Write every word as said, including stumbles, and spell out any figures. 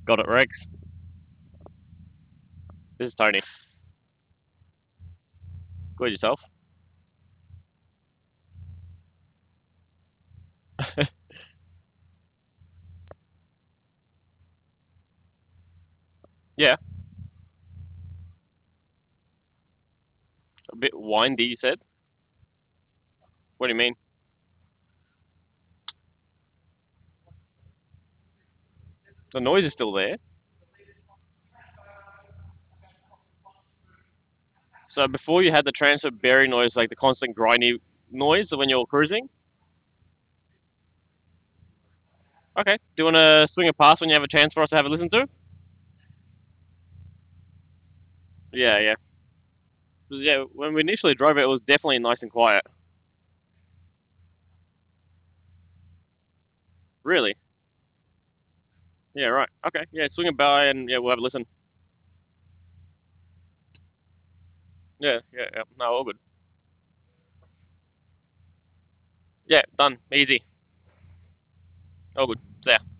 Got it, Rex. This is Tony. Good yourself. Yeah, a bit windy, you said. What do you mean? The noise is still there. So before you had the transfer bearing noise, like the constant grindy noise when you're cruising. Okay. Do you want to swing a pass when you have a chance for us to have a listen to? Yeah, yeah. 'Cause, yeah, when we initially drove it, it was definitely nice and quiet. Really? Yeah, right. Okay. Yeah, swing it by and yeah, we'll have a listen. Yeah, yeah, yeah. No, all good. Yeah, done. Easy. All good. See ya.